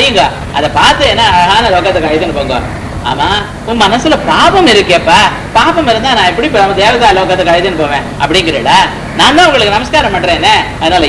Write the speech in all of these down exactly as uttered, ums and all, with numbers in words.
வைங்க, அதை பார்த்து என்ன அழகான லோகத்துக்கு அழைத்துன்னு போங்க. ஆமா, உன் மனசுல பாபம் இருக்கேப்பா, பாபம் இருந்தா நான் எப்படி தேவதா லோகத்துக்கு அழைத்துன்னு போவேன் அப்படிங்கிறல, நான் தான் உங்களுக்கு நமஸ்காரம் பண்றேன்னு. அதனால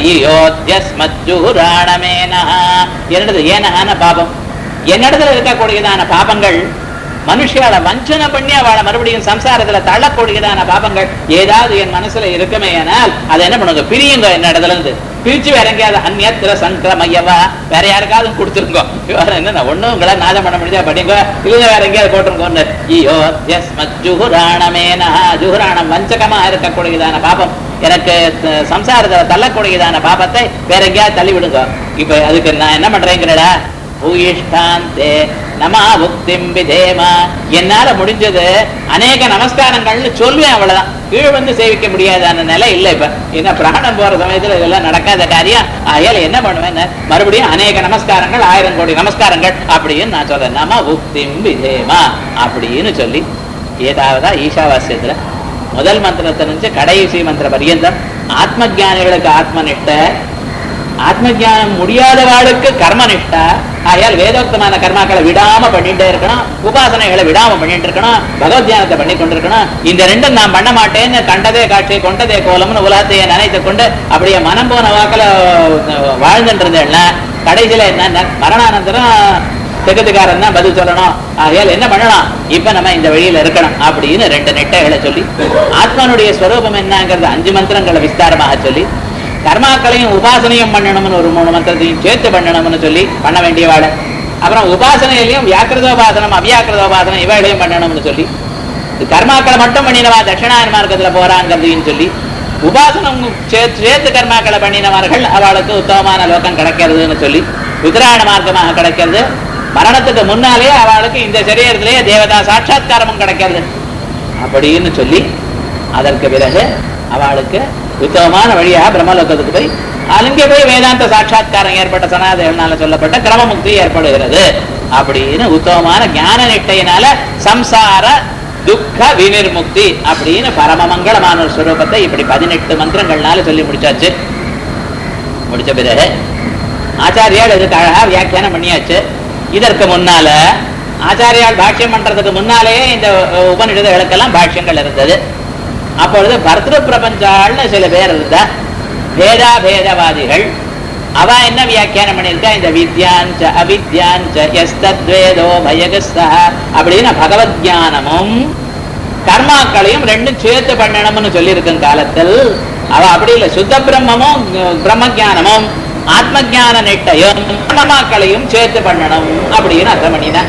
என்னது ஏனஹான பாபம், என்னிடத்துல இருக்கக்கூடியதான பாபங்கள் மனுஷியால வஞ்சனை பண்ணி அவளை மறுபடியும் சம்சாரத்துல தள்ளக்கூடியதான பாபங்கள் ஏதாவது என் மனசுல இருக்குமே ஆனால் அதை என்ன பண்ணுங்க, பிரியுங்க என்ன இடத்துல இருந்து, பிரிச்சு வேற எங்கேயாவது அந்நியத்திர சங்கிரமையவா வேற யாருக்காவது கொடுத்துருங்க. என்ன ஒண்ணும் உங்களை நாதம் பண்ண முடிஞ்சா படிங்க, இல்ல வேற எங்கேயாவது போட்டுருங்க. ஐயோ எஸ் ஜுஹுராணமேனா, ஜுஹுராணம் வஞ்சகமா இருக்கக்கூடியதான பாபம், எனக்கு சம்சாரத்துல தள்ளக்கூடியதான பாபத்தை வேற எங்கேயாவது தள்ளி விடுங்க. இப்ப அதுக்கு நான் என்ன பண்றேங்கிறடா, பூயிஷ்டாந்தே நமா புக்திம் விதேமா, என்னால முடிஞ்சது அநேக நமஸ்காரங்கள்னு சொல்லுவேன், அவ்வளவுதான். கீழ் வந்து சேவிக்க முடியாதான நிலை இல்லை. இப்ப என்ன பிராணம் போற சமயத்துல இதெல்லாம் நடக்காத காரியம். ஆயால என்ன பண்ணுவேன், மறுபடியும் அநேக நமஸ்காரங்கள், ஆயிரம் கோடி நமஸ்காரங்கள் அப்படின்னு நான் சொல்றேன். நமா புக்திம் விதேமா அப்படின்னு சொல்லி ஏதாவதா ஈஷாவாசியத்துல முதல் மந்திரத்தை நினைச்சு கடைசி மந்திர பரியந்தம் ஆத்ம ஜானிகளுக்கு ஆத்மனிஷ்ட, ஆத்ம ஜானம் முடியாதவாளுக்கு கர்மனிஷ்டா. ஆயால் வேதோக்தமான கர்மாக்களை விடாம பண்ணிட்டே இருக்கணும், உபாசனைகளை விடாம பண்ணிட்டு இருக்கணும், பகவத் தியானத்தை பண்ணி கொண்டிருக்கணும். இந்த ரெண்டும் நான் பண்ண மாட்டேன்னு கண்டதே காட்சி கொண்டதே கோலம்னு உலகத்தையே நினைத்து கொண்டு அப்படியே மனம் போன வாக்கில் வாழ்ந்துட்டு இருந்தேன்னா கடைசியில என்ன, மரணானந்தரம் தெகத்துக்காரன் தான் பதில் சொல்லணும். ஆகையால் என்ன பண்ணலாம், இப்ப நம்ம இந்த வழியில இருக்கணும் அப்படின்னு ரெண்டு நெட்டைகளை சொல்லி ஆத்மனுடைய ஸ்வரூபம் என்னங்கிறது அஞ்சு மந்திரங்களை விஸ்தாரமாக சொல்லி, கர்மாக்களையும் உபாசனையும் பண்ணணும்னு ஒரு மூணு மந்திரத்தையும் சேர்த்து பண்ணணும்னு சொல்லி பண்ண வேண்டியவாட, அப்புறம் உபாசனையிலையும் வியாக்கிருதோபாசனம் அவ்வியாக்கிருதோபாசனம் இவைகளையும் பண்ணணும்னு சொல்லி, கர்மாக்களை மட்டும் பண்ணினவா தட்சிணாயன மார்க்கத்துல போறாங்கிறதையும் சொல்லி, உபாசனம் சேர்த்து சேர்த்து கர்மாக்களை பண்ணினவர்கள் அவளுக்கு உத்தமமான லோகம் கிடைக்கிறதுன்னு சொல்லி, உத்தராயண மார்க்கமாக கிடைக்கிறது, மரணத்துக்கு முன்னாலே அவளுக்கு இந்த சரீரத்திலேயே தேவதா சாட்சா்காரமும் கிடைக்கிறது அப்படின்னு சொல்லி, அதற்கு பிறகு அவளுக்கு உத்தமமான வழியாக பிரம்மலோகத்துக்கு போய் அங்கே போய் வேதாந்த சாட்சா்காரம் ஏற்பட்ட சனாதனால சொல்லப்பட்ட கிரமமுக்தி ஏற்படுகிறது அப்படின்னு உத்தமமான ஞான நிட்டையினால சம்சார துக்க வினிர்முக்தி அப்படின்னு பரமமங்களமான ஒரு ஸ்வரூபத்தை இப்படி பதினெட்டு மந்திரங்கள்னால சொல்லி முடிச்சாச்சு. முடிச்ச பிறகு ஆச்சாரியால் இதுக்கு அழகா வியாக்கியானம் பண்ணியாச்சு. இதற்கு முன்னால ஆச்சாரியால் பாஷ்யம் பண்றதுக்கு முன்னாலேயே இந்த உபநிடதங்களுக்கெல்லாம் பாஷ்யங்கள் இருந்தது. அப்பொழுது பர்திரு பிரபஞ்சாள்னு சில பேர் இருந்தா பேதா பேதவாதிகள், அவ என்ன வியாக்கியானம் பண்ணியிருக்கா, இந்த வித்யாஞ்ச அவித்யாஞ்ச எஸ்தத்வேதோ பயகஸ்தா அப்படின்னு பகவத் ஞானமும் கர்மாக்களையும் ரெண்டும் சேர்த்து பண்ணணும்னு சொல்லியிருக்கும் காலத்தில் அவ அப்படி இல்லை, சுத்த பிரம்மமும் பிரம்ம ஜானமும் ஆத்ம ஜான நெட்டையும் கர்மாக்களையும் சேர்த்து பண்ணணும் அப்படின்னு அர்த்தம் பண்ணின.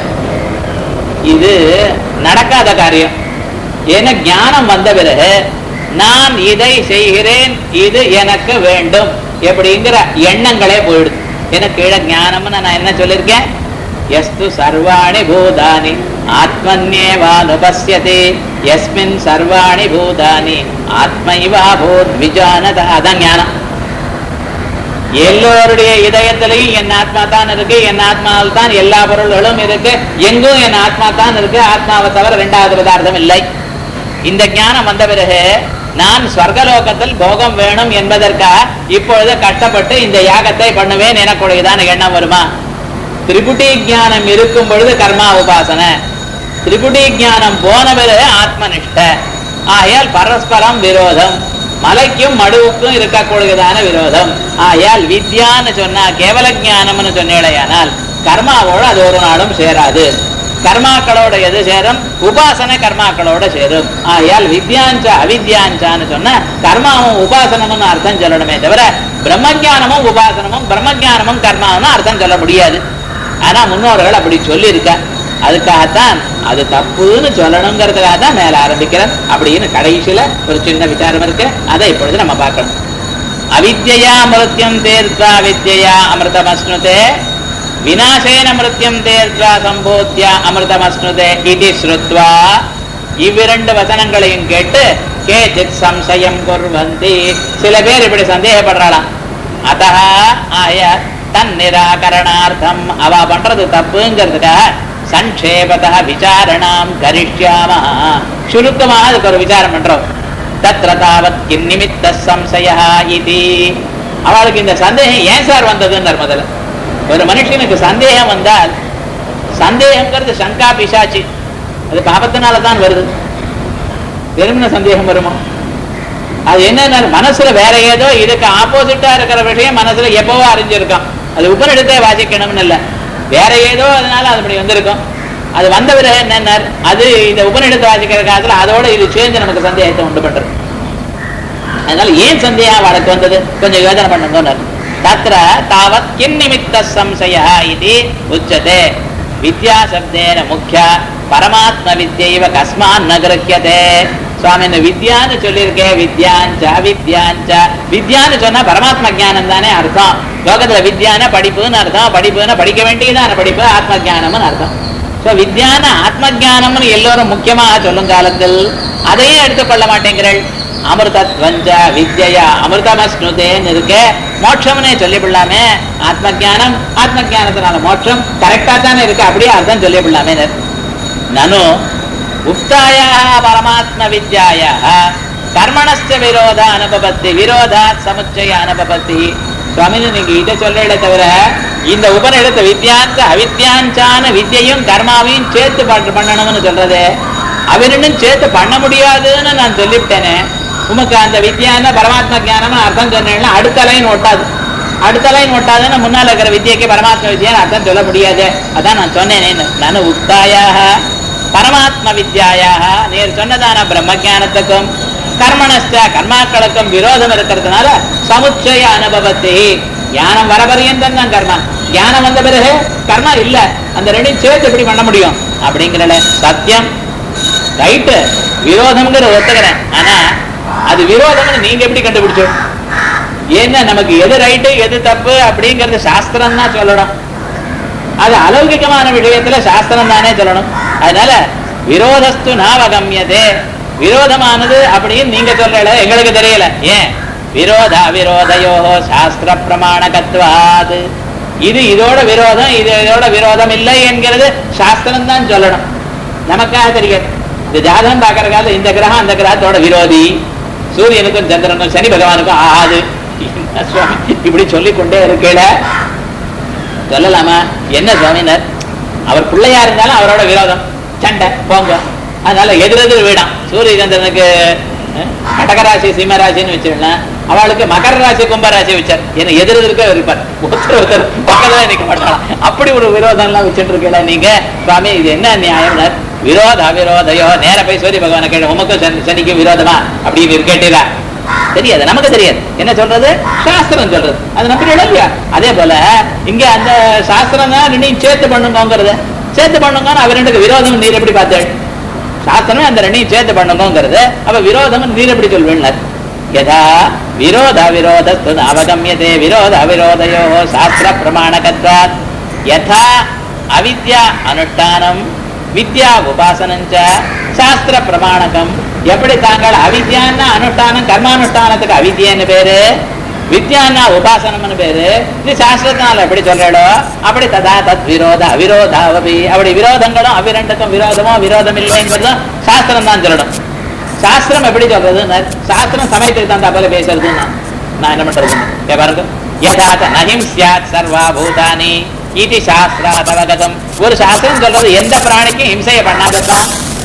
இது நடக்காத காரியம். ஏன்னா ஞானம் வந்த பிறகு நான் இதை செய்கிறேன், இது எனக்கு வேண்டும் எப்படிங்கிற எண்ணங்களே போயிடுது. எனக்கு கீழே ஞானம்னு நான் என்ன சொல்லியிருக்கேன், எஸ்து சர்வாணி பூதானி ஆத்மன்யேவானுபஸ்யதே யஸ்மின் சர்வாணி பூதானி ஆத்மைவா பூத் விஜானத. அதான் ஞானம். எல்லோருடைய இதயத்திலையும் என் ஆத்மா தான் இருக்கு, என் ஆத்மாவில் தான் எல்லா பொருள்களும் இருக்கு, எங்கும் என் ஆத்மா தான் இருக்கு, ஆத்மாவை தவிர இரண்டாவது பதார்த்தம் இல்லை. இந்த ஞானம் வந்த பிறகு நான் ஸ்வர்கலோகத்தில் போகம் வேணும் என்பதற்காக இப்பொழுது கஷ்டப்பட்டு இந்த யாகத்தை பண்ணுவேன் எனக்குடையதான எண்ணம் வருமா? திரிபுட்டி ஞானம் இருக்கும் பொழுது கர்மா உபாசனை, திரிபுட்டி ஞானம் போன பிறகு ஆத்மனிஷ்ட. ஆயால் பரஸ்பரம் விரோதம், மலைக்கும் மடுவுக்கும் இருக்கக்கூடியதான விரோதம். ஆயால் வித்யான்னு சொன்னா கேவல ஞானம்னு சொன்னேடையானால் கர்மாவோட அது ஒரு நாளும் சேராது. கர்மாக்களோட எது சேரும், உபாசனை கர்மாக்களோட சேரும். ஆயால் வித்யாஞ்ச அவித்யாஞ்சான்னு சொன்ன கர்மாவும் உபாசனமும் அர்த்தம் சொல்லணுமே தவிர பிரம்மஜானமும் உபாசனமும் பிரம்மஜானமும் கர்மாவும் அர்த்தம் சொல்ல முடியாது. ஆனா முன்னோர்கள் அப்படி சொல்லி இருக்க, அதுக்காகத்தான் அது தப்புன்னு சொல்லணுங்கிறதுக்காக தான் மேல ஆரம்பிக்கிறேன் அப்படின்னு கடைசியில ஒரு சின்ன விசாரம் இருக்கு, அதை இப்பொழுது நம்ம பார்க்கணும். அவித்யா மிருத்யம் தேர்த்வா வித்யா அமிர்தமஸ்னுதே விநாசேன மிருத்யம் தேர்த்வா சம்போத்யா அமிர்தமஸ்னுதே இது ஸ்ருத்வா. இவ்விரண்டு வசனங்களையும் கேட்டு கேச்சித் சம்சயம் குர்வந்தி, சில பேர் இப்படி சந்தேகப்படுறாளாம். அதஹ ஆய தன் நிராகரணார்த்தம், அவ பண்றது தப்புங்கிறதுக்காக சங்கேபதா விசாரணாம் கரிஷ்யாமஹ, சுருக்கமாக அதுக்கு ஒரு விசாரம் பண்றோம். தத்ர தாவத் கிந்நிமித்த சம்சயஹ இதி. அவளுக்கு இந்த சந்தேகம் ஏன் சார் வந்ததுன்னு முதல்ல ஒரு மனுஷனுக்கு சந்தேகம் வந்தால், சந்தேகங்கிறது சங்கா பிசாச்சி, அது பாபத்தினாலதான் வருது. வெறுமன சந்தேகம் வருமா? அது என்ன, மனசுல வேற ஏதோ இதுக்கு ஆப்போசிட்டா இருக்கிற விஷயம் மனசுல எப்பவோ அறிஞ்சிருக்கான். அது உபநிடத்தை வாசிக்கணும்னு இல்லை, வேற ஏதோ அதனால அது அப்படி வந்திருக்கும். அது வந்த பிறகு என்ன, அது இந்த உபநிடத்தை வாசிக்கிற காலத்துல அதோட இது சேர்ந்து நமக்கு சந்தேகத்தை உண்டு பண்றது. அதனால ஏன் சந்தேகம் வழக்கு வந்தது கொஞ்சம் யோசனை பண்ணுங்க. தத்ர தாவத் கிம் நிமித்த சம்சய இது உச்சதே வித்யா சப்தேன முக்கிய பரமாத்ம வித்யைவ கஸ்மான் ந கிரஹ்யதே. சுவாமி இந்த வித்யான்னு சொல்லியிருக்கேன், வித்யாஞ்ச வித்யாஞ்ச, வித்யான்னு சொன்னா பரமாத்ம ஜானம் தானே அர்த்தம். லோகத்துல வித்யான படிப்புன்னு அர்த்தம், படிப்புன்னா படிக்க வேண்டியதான படிப்பு, ஆத்ம ஜானம்னு அர்த்தம். ஸோ வித்யான ஆத்ம ஜானம்னு எல்லோரும் முக்கியமாக சொல்லும் காலத்தில் அதையும் எடுத்துக்கொள்ள மாட்டேங்கிறள். அமிர்தத்வஞ்ச வித்யா அமிர்தமஸ்னுதேன்னு இருக்கு, மோட்சம்னே சொல்லிவிடலாமே. ஆத்ம ஜானம், ஆத்ம ஜானத்தினால மோட்சம் கரெக்டா தானே இருக்கு, அப்படியே அர்த்தம் சொல்லிவிடலாமே. நனு உக்தாயா பரமாத்ம வித்யாயா கர்மணஸ்ய விரோத அனுபவத்தி விரோதாத் சமுச்சய அனுபவத்தி. சுவாமி நீங்க இதை சொல்றத தவிர இந்த உபநிடத்தை வித்யாந்த அவித்யாஞ்சான வித்யையும் கர்மாவையும் சேர்த்து பாட்டு பண்ணணும்னு சொல்றது, அவனும் சேர்த்து பண்ண முடியாதுன்னு நான் சொல்லிவிட்டேனே. உமக்கு அந்த வித்யான பரமாத்ம ஜானம்னு அர்த்தம் சொன்னேன்னா அடுத்த லைன் ஒட்டாது, அடுத்த லைன் ஒட்டாதுன்னு முன்னால் இருக்கிற வித்யக்கு பரமாத்ம வித்யான்னு அர்த்தம் சொல்ல முடியாது. அதான் நான் சொன்னேனேன்னு. நானு உக்தாயாக பரமாத்ம வித்யாயாக நீர் சொன்னதான பிரம்ம ஜானத்துக்கும் கர்மணஸ்ட கர்மாக்களுக்கும் விரோதம் இருக்கிறதுனால சமுச்சய அனுபவத்தை ஞானம் வர பரியந்தம் தான் கர்மா, ஞானம் வந்த பிறகு கர்மா இல்ல, அந்த ரெண்டையும் சேர்த்து எப்படி பண்ண முடியும் அப்படிங்கிற சத்தியம் ரைட்டு. விரோதம்ங்கிற ஒத்துக்கிறேன், ஆனா அது விரோதம்னு நீங்க எப்படி கண்டுபிடிச்சோம்? ஏன்னா நமக்கு எது ரைட்டு எது தப்பு அப்படிங்கறது சாஸ்திரம் தான் சொல்லணும். அது அலௌகிகமான விஷயத்துல சாஸ்திரம் தானே சொல்லணும். அதனால விரோதஸ்து நாவகம்யதே, விரோதமானது அப்படின்னு நீங்க சொல்ற எங்களுக்கு தெரியல. ஏன் விரோத விரோதையோ சாஸ்திர பிரமாணகத்வாது, இது இதோட விரோதம் இது இதோட விரோதம் இல்லை என்கிறது சாஸ்திரம் தான் சொல்லணும், நமக்காக தெரியாது. இந்த ஜாதகம் பார்க்கற காலத்துல இந்த கிரகம் அந்த கிரகத்தோட விரோதி, சூரியனுக்கும் சந்திரனுக்கும் சனி பகவானுக்கும் ஆகாது இப்படி சொல்லிக்கொண்டே இருக்கல. சொல்லலாமா? என்ன சுவாமினர், அவர் பிள்ளையா இருந்தாலும் அவரோட விரோதம் சண்டை போங்க. அதனால எதிரெதிர் வீடாம். சூரிய சந்திரனுக்கு கடகராசி சிம்மராசின்னு வச்சிருந்தேன், அவளுக்கு மகர ராசி கும்பராசி வச்சார். ஏன்னா எதிரெதிர்க்க இருப்பார், ஒருத்தர் ஒருத்தர் பக்கத்துல நிக்க மாட்டாங்க. அப்படி ஒரு விரோதம் எல்லாம் வச்சுட்டு இருக்கல நீங்க. சுவாமி இது என்ன நியாயம்? விரோத அவிரோதையோ நேர போய் சூரிய பகவானை கேட்ட உமக்கும் சனிக்கும் விரோதமா அப்படின்னு கேட்டீரா? தெரியாது, நமக்கு தெரியாது. என்ன சொல்றது? சாஸ்திரம் சொல்றது, அது நம்பிட இல்லையா? அதே போல இங்க அந்த சாஸ்திரம் தான் ரெண்டையும் சேர்த்து பண்ணுங்கிறது, சேர்த்து பண்ணுங்கன்னு அவர் ரெண்டுக்கு விரோதம் நீர் எப்படி பார்த்தேன்? சாஸ்திரமே அந்த ரெண்டையும் சேர்த்து பண்ணுங்கிறது, அப்ப விரோதம் நீர் எப்படி சொல்வேன்? யதா விரோத விரோதஸ்து அவகம்யதே விரோத அவிரோதையோ சாஸ்திர பிரமாணகத்வாத் யதா அவித்யா அனுஷ்டானம் வித்யா உபாசனஞ்ச சாஸ்திர பிரமாணகம். எப்படி தாங்கள் அவித்யான்னா அனுஷ்டானம் கர்மானுஷ்டானத்துக்கு அவித்யன்னு பேரு, வித்யான்னா உபாசனம்னு பேரு, இது சாஸ்திரத்தினால எப்படி சொல்றோ அப்படி ததா தத் விரோத அவிரோதாவபி, அப்படி விரோதங்களும் அவிரண்டுக்கும் விரோதமோ விரோதம் இல்லைங்கிறதும் சாஸ்திரம் தான் சொல்லணும். சாஸ்திரம் எப்படி சொல்றது? சாஸ்திரம் சமயத்துக்கு தந்தா போல பேசுறதுன்னா நான் என்ன பண்றது பாருங்க. யதாத நஹிம் ஸ்யாத் சர்வா பூதானி இது சாஸ்திராத் அவகதம். ஒரு சாஸ்திரம் சொல்றது எந்த பிராணிக்கும் ஹிம்சையை பண்ணாதான்,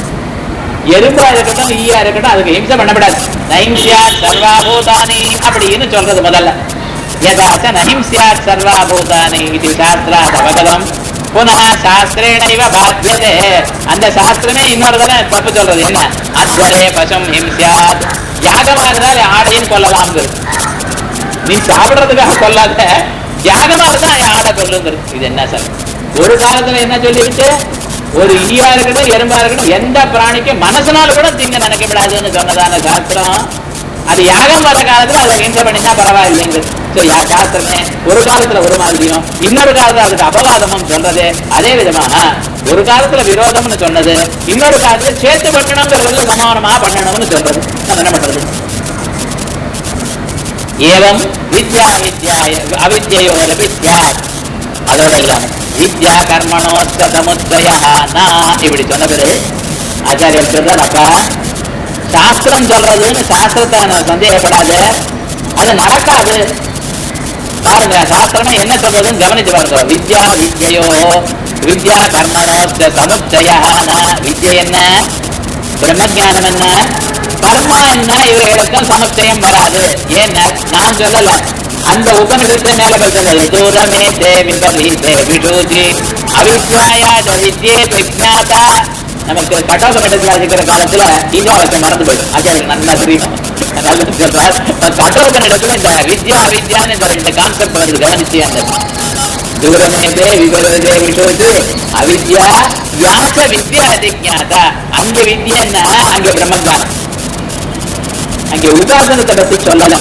எறும்பா இருக்கட்டும் ஈயா இருக்கட்டும் அதுக்கு ஹிம்சை பண்ணப்படாது. நஹிம் ஸ்யாத் சர்வா பூதானி அப்படின்னு சொல்றது முதல்ல. யதாச்ச நஹிம் ஸ்யாத் சர்வா பூதானி இது சாஸ்திராத் அவகதம் புனः சாஸ்திரேன இவ பாத்யதே. அந்த சாஸ்திரமே இன்னொரு தடவை தப்பு சொல்றது என்ன? அத்வரே பசும் ஹிம்ஸ்யாத், யாகமா இருந்தால் ஆடையும் கொல்லலாம். நீ சாப்பிடுறதுக்காக கொல்லாத, யாகமா இருந்தா ஆடை கொல்லுங்கிறது. இது என்ன சார்? ஒரு காலத்துல என்ன சொல்லிவிட்டு, ஒரு ஈயா இருக்கட்டும் எறும்பா இருக்கட்டும் எந்த பிராணிக்கும் மனசனால கூட தீங்க நினைக்கப்படாதுன்னு சொன்னதான சாஸ்திரம். அது யாகம் வர காலத்துல அதை ஹிம்சை பண்ணினா பரவாயில்லைங்கிறது. சாஸ்திரமே ஒரு காலத்துல ஒரு மாதிரியும் இன்னொரு காலத்துல அதுக்கு அபவாதமும் சொல்றது. அதே விதமாக ஒரு காலத்துல விரோதம்னு சொன்னது, இன்னொரு காலத்துல சேர்த்து பண்ணணுங்கிறது சமானமா பண்ணணும்னு சொல்றது. நம்ம என்ன பண்றது? ஏவம் வித்யா வித்யா அவித்யோரபி ஸ்யாத். அதோட இல்லாம வித்யா கர்மணோ சமுச்சயா இப்படி சொன்ன பிறகு ஆச்சாரியர் சொல்றார், அப்பா சாஸ்திரம் சொல்றதுன்னு சாஸ்திரத்தை நான் சந்தேகப்படாத, அது நடக்காது. பாருங்க சாஸ்திரமே என்ன சொல்றதுன்னு கவனிச்சு பாருங்க. வித்யா வித்யோ வித்யா கர்மணோஸ்ய சமுச்சயா. வித்யை என்ன, பிரம்மஜானம் என்ன, கர்மா என்ன, இவர்களுக்கும் சமுச்சயம் வராது. ஏன்னா நான் சொல்லல, அந்த உபநிடத்தை மேல சொல்றது. தூரமே தே விபரீதே விடூதி அவித்யாயாத வித்யே விஜ்ஞாதா. நமக்கு கட்டோபனிடத்துல இருக்கிற காலத்துல இந்த வாக்கியம் மறந்து போயிடும். ஆச்சாரியர் நல்லா தெரியும். கட்டோபனிடத்துல இந்த வித்யா அவித்யான்னு இந்த ரெண்டு கான்செப்ட் வந்து கவனிச்சு அந்த தூரமே தே விபரீதே விடூதி அவித்யா யாச வித்யா அதிஜ்ஞாதா. அங்க வித்யன்னா அங்க பிரம்மஜானம், அங்கே உபாசனத்தை பத்தி சொல்லல.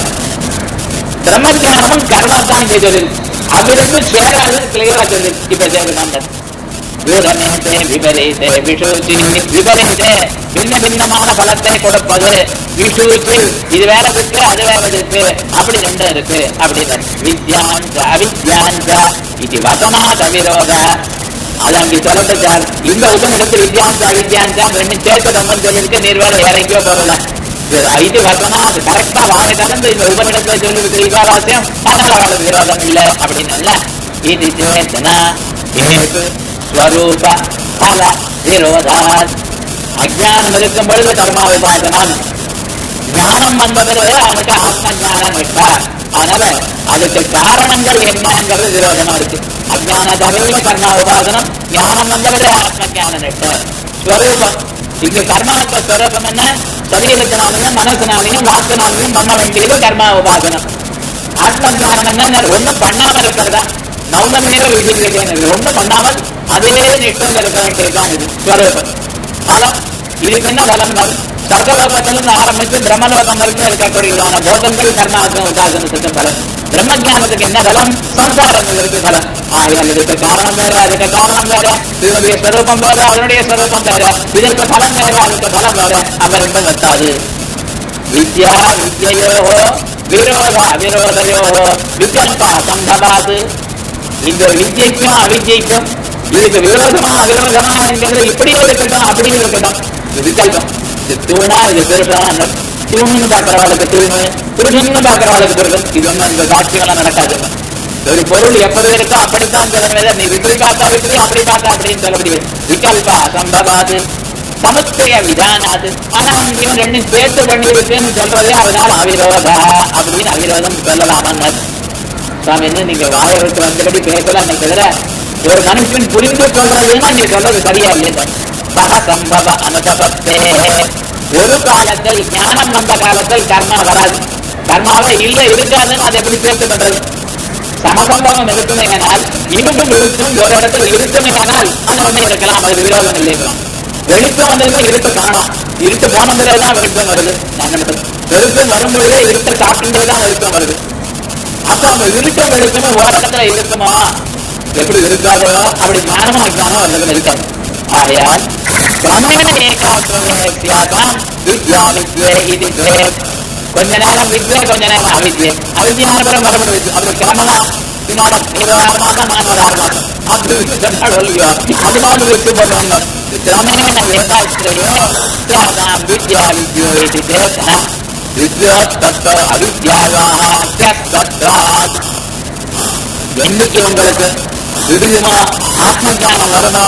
பிரம்மஜானமும் கர்மா தான் இங்கே சொல்லு. அங்கிருந்து சேராதுன்னு கிளியரா சொல்லு. இப்ப சேருமாண்டது தூரமேதே விபரீதே விஷூச்சி. விபரீதே பின்ன பின்னமான பலத்தை கொடுப்பது. விஷூச்சி இது வேற இருக்கு அது வேற இருக்கு அப்படி ரெண்டும் இருக்கு அப்படின்னு. வித்யாஞ்ச அவித்யாஞ்ச இது வசனாத விரோத. அது அங்கே சொல்லட்டு சார். இந்த உபநிடத்து வித்யாஞ்ச அவித்யாஞ்சா ரெண்டும் சேர்க்கணும்னு சொல்லிருக்கு. நீர் வேற இறங்கியோ போகலாம். இது வசனா அது கரெக்டா வாழை கலந்து இந்த உபநிடத்தை சொல்லிருக்கு இவாவாசியம். அதனால அவளுக்கு விரோதம் இல்லை அப்படின்னு. இது சேத்தனா ஏது ஸ்வரூப பல விரோதாத். அஜானம் இருக்கும் பொழுது கர்மா உபாசனம், ஞானம் வந்தது அவனுக்கு ஆத்ம ஞானம் விட்டார். அதனால அதுக்கு காரணங்கள் என்னங்கிறது விரோதமா இருக்கு. அஜான தவையில கர்மா உபாசனம், ஞானம் வந்தவரே ஆத்ம ஞானம் விட்டார். ஸ்வரூபம் இங்க கர்மாவுக்கு ஸ்வரூபம் என்ன, சரீரத்தினாலையும் மனசினாலையும் வாக்குனாலையும் பண்ண வேண்டியது கர்மா உபாசனம். ஆத்ம ஞானம் என்ன, ஒண்ணும் பண்ணாம இருக்கிறதா. நௌனமேவ விதிக்கிறேன், ஒண்ணும் பண்ணாமல் அதே நிஷ்டம் இருக்க வேண்டியதுதான் இது ஸ்வரூபம். பலம் இதுக்கு என்ன பலம், சர்வலோகத்திலிருந்து ஆரம்பித்து பிரம்மலோகம் வரைக்கும் இருக்கக்கூடியதான போதங்கள் கர்மாவுக்கு உபாசனத்துக்கு பலம். பிரம்ம ஜானத்துக்கு என்ன பலம், சம்சாரங்களுக்கு பலம். ஆகையால் இதுக்கு காரணம் வேற அதுக்கு காரணம் வேற, இதனுடைய ஸ்வரூபம் வேற அதனுடைய ஸ்வரூபம் வேற, இதற்கு பலம் வேற அதுக்கு பலம் வேற, அவரிடம் வந்தாது. வித்யா வித்யோ விரோத அவிரோதையோ விகல்பா சம்பவாது. இந்த வித்யைக்கும் அவித்யைக்கும் இதுக்கு விரோதமா அவிரோதமா என்கிறது இப்படியே இருக்கட்டும் அப்படியே இருக்கட்டும். விகல்பம், இது தூணா இது பெருசா, தூணுன்னு பார்க்கிறவளுக்கு தூணு, புருஷன்னு பார்க்கிறவளுக்கு புருஷன். இது ஒன்றும் இந்த சாட்சியெல்லாம் நடக்காது. ஒரு பொருள் எப்படி இருக்கோ அப்படித்தான் சொல்ல, நீ இப்படி பார்த்தா இப்படி அப்படி பார்த்தா அப்படின்னு சொல்ல முடியாது. விகல்பா சம்பவாது சமுச்சய விதானாது. ஆனா இவன் ரெண்டும் சேர்த்து பண்ணி இருக்குன்னு சொல்றது, அதனால அவிரோதா அப்படின்னு அவிரோதம் சொல்லலாமன்னு சுவாமி. என்ன நீங்க வாய விட்டு வந்தபடி பேசலாம் தவிர ஒரு மனுஷன் புரிந்து சொல்றதுன்னா நீ சொல்றது சரியா இல்லையா. சக சம்பவ அனுபவத்தே. ஒரு காலத்தில் ஞானம் வந்த காலத்தில் கர்மா வராது, கர்மாவே இல்லை இருக்காதுன்னு அதை எப்படி சேர்த்து பண்றது. சகசம்பவம் இருக்குமே ஆனால் இருட்டும் இருக்கும் ஒரு இடத்துல இருக்குமே ஆனால் அது ஒண்ணு இருக்கலாம், அது விரோதம் இல்லைங்களா. வெளிச்சம் வந்ததுமே இருட்டு காணும், இருட்டு போன பிறகுதான் வெளிச்சம் வருது. வெளிச்சம் வரும்பொழுதே இருட்டை சாப்பிட்டுதான் வெளிச்சம் வருது. அப்ப அந்த இருட்டும் வெளிச்சமும் ஒரு இடத்துல இருக்குமா, எப்படி இருக்காதோ அப்படி ஞானமும் அஜானம் அந்த இருக்காது. ஆகையால் கிரமேண ஏகாத்தான் வித்யா வித்யே இது கொஞ்ச நேரம் வித்யே கொஞ்ச நேரம் அவித்யே, அவித்யானபுரம் மறுபடியும் அப்படி கிரமமா வினோதம். நீ ஒரு ஆறு மாதம் நான் ஒரு ஆறு மாதம் அப்படி சொன்னாலும் இல்லையோ அது மாதிரி விட்டு போடணும். கிரமேண ஏகாஸ்திரையோ தியாதாம் வித்யா வித்யோ இது சேத்தன வித்யோ தத்தோ அவித்யாவாக தத்தாத். என்னைக்கு உங்களுக்கு விடுமா ஆத்ம ஞானம் வருமா,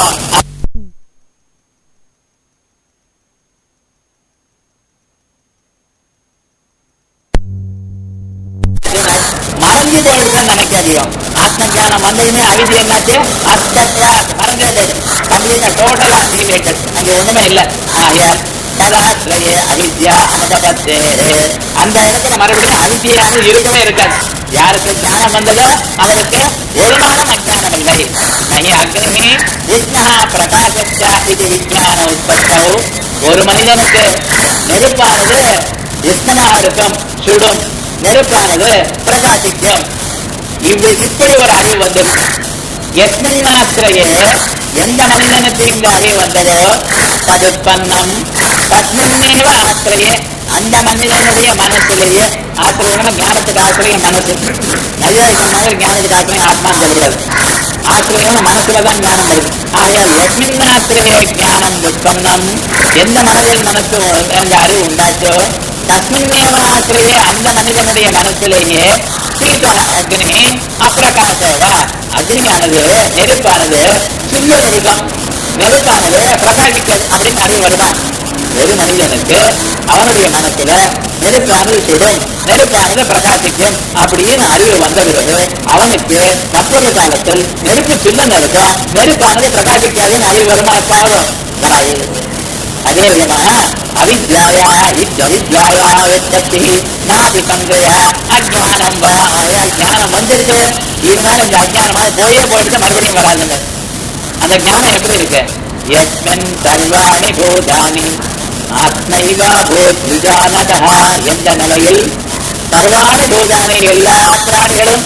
மறைஞ்சதே இருக்குன்னு நினைக்காதீங்க. ஆத்ம ஞானம் வந்ததுமே அவிதி என்னாச்சு, அர்த்தத்தை மறைஞ்சது கம்ப்ளீட்டா டோட்டலா டிலேட்டட், அங்க ஒண்ணுமே இல்லை. ஆகையால் ததாஸ்ரயே அவித்யா அனுபவத்தே. அந்த இடத்துல மறுபடியும் அவித்தியானது இருக்கவே இருக்காது. யாருக்கு ஞானம் வந்ததோ அவருக்கு ஒரு நாளும் அஜானம் இல்லை. அக்னி உஷ்ணா பிரகாசா இது விஞ்ஞான உற்பத்தோ. ஒரு மனிதனுக்கு நெருப்பானது உஷ்ணமாக இருக்கும், சுடும், நெருப்பானது பிரகாசிக்கும். இது இப்படி ஒரு அறிவு வந்தது. எஸ்மின்னாஸ்திரையே எந்த மனிதனுக்கு இந்த அறிவு வந்ததோ ததுத்பன்னம் தஸ்மின்னேவ ஆசிரியே. அந்த மனிதனுடைய மனத்திலேயே ஆசிரியமான ஞானத்துக்கு ஆசிரியம் மனசு. நல்ல இந்த மாதிரி ஞானத்துக்கு ஆசிரியம் ஆத்மான்னு சொல்லக்கூடாது. ஆசிரியமான மனசுலதான் ஞானம் வருது. ஆகையால் எஸ்மின்னாஸ்திரையே ஞானம் உற்பன்னம். எந்த மனிதன் மனசு என்ற அறிவு உண்டாச்சோ தஸ்மின்னேவ ஆசிரியே அந்த மனிதனுடைய மனத்திலேயே சீதா அக்னி அப்பிரகாசோவா. அக்னியானது நெருப்பானது சும்மல் இருக்கும், நெருப்பானது பிரகாசிக்கிறது அப்படின்னு அறிவு வருதான். ஒரு மனிதனுக்கு அவனுடைய மனசுல நெருப்பானது சுடும், நெருப்பானது பிரகாசிக்கும் அப்படின்னு அறிவு வந்த பிறகு அவனுக்கு மற்றொரு காலத்தில் நெருப்பு சில்லுன்னு இருக்கும், நெருப்பானது பிரகாசிக்காதுன்னு அறிவு வருமா? பாவம் வராது. அதே விதமாக அவித்யாயா இத்யவித்யாயா உற்பத்தி நாபி சங்கய அஜ்ஞானம் வா. ஞானம் வந்துருக்கு, இருந்தாலும் இந்த அஜ்ஞானமான போயே போயிட்டு மறுபடியும் வராதுங்க. அந்த ஞானம் எப்படி இருக்கு? யஸ்மின் சர்வாணி பூதானி ஆத்மைவா பூத்விஜானதா. எந்த நிலையில் சர்வாணி பூதானி எல்லா பிராணிகளும்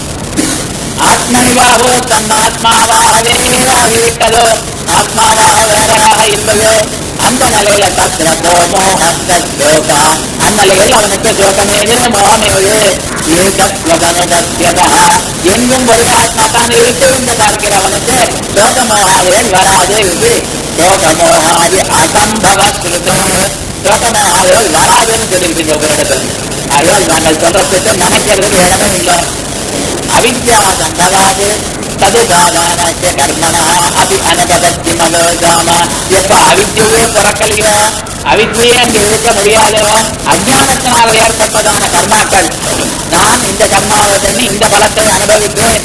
ஆத்மைவாகோ தன் ஆத்மாவாகவே ஆகிவிட்டதோ, ஆத்மாவாக வேறாக இருந்ததோ, அந்த நிலையில தத்திர கோமோ அத்த சோகா. அந்நிலையில் அவனுக்கு சோகம் ஏது, மோகம் ஏது? ஏகத்வதனுபத்யதா. எங்கும் ஒரே ஆத்மா தான் இருக்கு என்று பார்க்கிற அவனுக்கு சோகமாகவே வராது. இது சோகமோகாதி அசம்பவத்ருதே. சோகமோகாதல் வராதுன்னு சொல்லியிருக்கீங்க ஒரு இடத்துல. ஆகையால் நாங்கள் சொல்றதுக்கு நினைக்கிறதுக்கு இடமே இல்லை. அவித்யா சம்பவாது ததுபாதானஸ்ய கர்மணா அபி அனுபவத்தி மனோஜாம. எப்ப அவித்யே பிறக்கலையோ, அவித்யே அங்கு இருக்க முடியாதோ, அஜ்ஞானத்தினால் ஏற்பட்டதான கர்மாக்கள், நான் இந்த கர்மாவை பண்ணி இந்த பலத்தை அனுபவிப்பேன்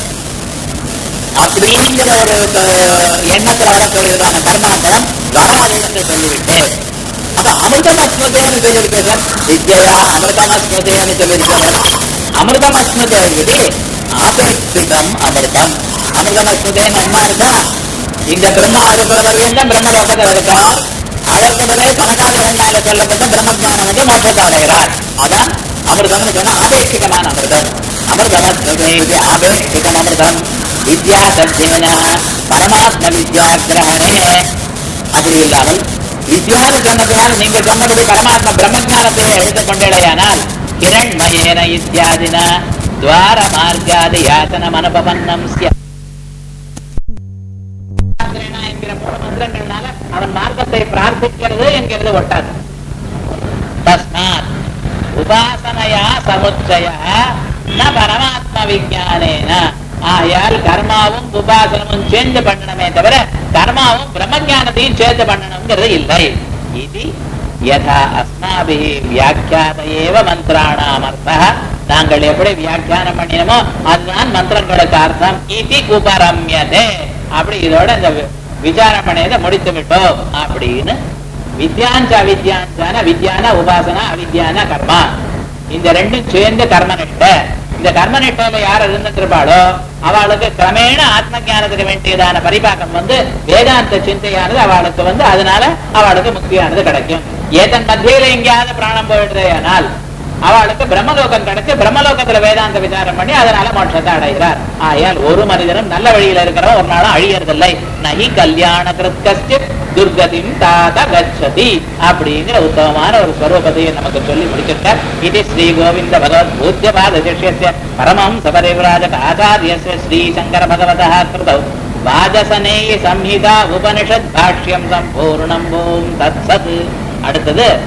அப்படிங்கிற ஒரு எண்ணத்தில் வரக்கூடியதான கர்மாக்களும் வராது என்று சொல்லிவிட்டேன். அப்ப அமிர்தமஸ்மதேன்னு சொல்லியிருக்கேன். வித்யா அமிர்தமஸ்மதேன்னு சொல்லியிருக்கேன். அமிர்தமஸ்மதே விதி ஆபேட்சிதம் அமிர்தம். அமிர்தமஸ்மதேன்னு என்ன இருக்கா? இந்த பிரம்மா இருக்கிற வரையும் தான் பிரம்ம லோகத்தில் இருக்கணும். அதற்குடனே கணக்காதிகளால சொல்லப்பட்ட பிரம்மஜானம் வந்து மோட்சத்தை அடைகிறார். அதான் அமிர்தம்னு சொன்னா ஆபேட்சிகமான அமிர்தம். அமிர்தமஸ்மதே இது ஆபேட்சிகம் அமிர்தம். வித்யா சப்தேன பரமாத்ம வித்யா கிரகணே. அப்படி இல்லாமல் வித்யான்னு சொன்னதுனால நீங்க சொன்னபடி பரமாத்மா பிரம்மஜானத்தை எடுத்துக்கொண்டேடையானால் கிரண்மயேன இத்தியாதின துவார மார்காதி யாசனம் அனுபவன்னம் என்கிற மூணு மந்திரங்கள்னால அவன் மார்க்கத்தை பிரார்த்திக்கிறது என்கிறது ஒட்டாது. தஸ்மாத் உபாசனையா சமுச்சய ந பரமாத்ம விஞ்ஞானேன. ஆயால் கர்மாவும் உபாசனமும் சேர்ந்து பண்ணணுமே தவிர கர்மாவும் பிரம்மஞானத்தையும் சேர்ந்து பண்ணணுங்கிறது இல்லை. இது யதா அஸ்மாபிஹி வியாக்கியாத ஏவ மந்திராணாம் அர்த்தः. நாங்கள் எப்படி வியாக்கியானம் பண்ணினோமோ அதுதான் மந்திரங்களுக்கு அர்த்தம். இது உபரம்யதே. அப்படி இதோட இந்த விசாரம் பண்ணியதை முடித்து விட்டோம் அப்படின்னு வித்யாஞ்ச அவித்யாஞ்சான வித்யான உபாசனா அவித்யான கர்மா இந்த ரெண்டும் சேர்ந்து கர்மனிஷ்ட. இந்த கர்மனிஷ்டையில யார் இருந்திருப்பாளோ அவளுக்கு கிரமேண ஆத்ம ஞானத்துக்கு வேண்டியதான பரிபாகம் வந்து வேதாந்த சிந்தையானது அவளுக்கு வந்து அதனால அவளுக்கு முக்தியானது கிடைக்கும். ஏதன் மத்தியில எங்கேயாவது பிராணம் போயிடுதே ஆனால் அவளுக்கு பிரம்மலோகம் கிடைச்சு பிரம்மலோகத்துல வேதாந்த விசாரம் பண்ணி அதனால மோட்சத்தை அடைகிறார். ஆயால் ஒரு மனிதனும் நல்ல வழியில இருக்கிறவன் ஒரு நாளும் அழியறதில்லை. நகி கல்யாண கிருத்கஸ்டித் துர்கதிம் தாத கச்சதி அப்படிங்கிற உத்தமமான ஒரு ஸ்வரூபத்தையை நமக்கு சொல்லி முடிச்சிருக்கார். இது ஸ்ரீ கோவிந்த பகவத் பூஜ்யபாத சிஷ்யஸ்ய பரமம் சபரிவிராஜக ஆச்சாரியஸ்ய ஸ்ரீ சங்கர பகவதः கிருதௌ வாஜசனேய சம்ஹிதா உபனிஷத் பாஷ்யம் சம்பூர்ணம். ஓம் தத்சத். அடுத்தது